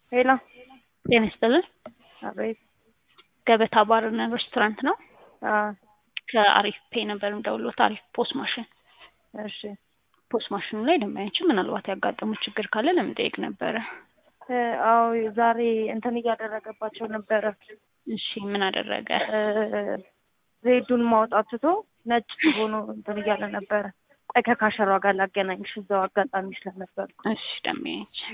ሄሎ ጤና ይስጥልን። አቤት። ገበታ ባርና ሬስቶራንት ነው። አዎ ከአሪፍ ፔይ ነበር የምደውልዎት። አሪፍ ፖስ ማሽን እሺ። ፖስ ማሽኑ ላይ ደንበኛችን ምናልባት ያጋጠሙት ችግር ካለ ለመጠየቅ ነበረ። አዎ ዛሬ እንትን እያደረገባቸው ነበረ። እሺ ምን አደረገ? ዜዱን ማውጣት ትቶ ነጭ ሆኖ እንትን እያለ ነበረ። ቆይ ከካሸሯ ጋር ላገናኝሽ፣ እዛው አጋጣሚ ስለነበርኩ። እሺ ደንበኛችን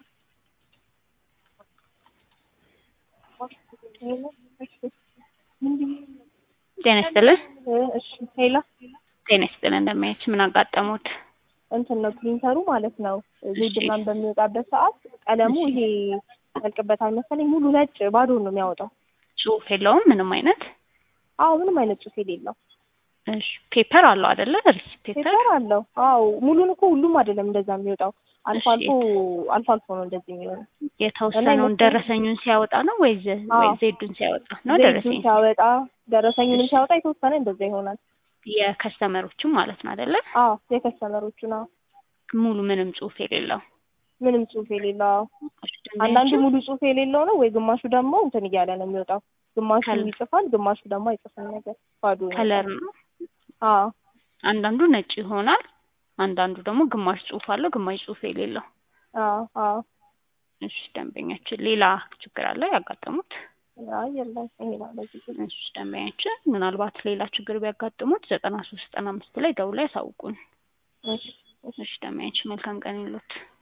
ጤና ይስጥልን። እሺ ሄሎ ጤና ይስጥልን። ደንበኛችን ምን አጋጠሙት? እንትን ነው ፕሪንተሩ ማለት ነው። ዜድማን በሚወጣበት ሰዓት ቀለሙ ይሄ ያልቅበታል መሰለኝ፣ ሙሉ ነጭ ባዶ ነው የሚያወጣው። ጽሁፍ የለውም ምንም አይነት? አዎ ምንም አይነት ጽሁፍ የሌለው። እሺ ፔፐር አለው አይደለ? ሪሲት ፔፐር አለው። አዎ ሙሉን እኮ ሁሉም አይደለም እንደዛ የሚወጣው፣ አልፎ አልፎ ነው እንደዚህ የሚሆነው። የተወሰነውን ደረሰኙን ሲያወጣ ነው ወይ ዜዱን ሲያወጣ ነው? ደረሰኝ ሲያወጣ ደረሰኙንም ሲያወጣ የተወሰነ እንደዛ ይሆናል። የከስተመሮቹም ማለት ነው አይደለ? አዎ የከስተመሮቹ ነው። ሙሉ ምንም ጽሁፍ የሌለው። ምንም ጽሁፍ የሌለው። አንዳንዱ ሙሉ ጽሁፍ የሌለው ነው ወይ ግማሹ ደግሞ እንትን እያለ ነው የሚወጣው። ግማሹ ይጽፋል፣ ግማሹ ደግሞ አይጽፍም። ነገር ባዶ ነው። ከለር ነው። አዎ አንዳንዱ ነጭ ይሆናል፣ አንዳንዱ ደግሞ ግማሽ ጽሁፍ አለው፣ ግማሽ ጽሁፍ የሌለው። አዎ አዎ። እሺ ደንበኛችን ሌላ ችግር አለ ያጋጠሙት? አይ የለም ይሄ ነው ለዚህ። እሺ ደንበኛችን ምናልባት ሌላ ችግር ቢያጋጥሙት 9395 ላይ ደውለው ያሳውቁን። እሺ እሺ ደንበኛችን መልካም ቀን ይሉት።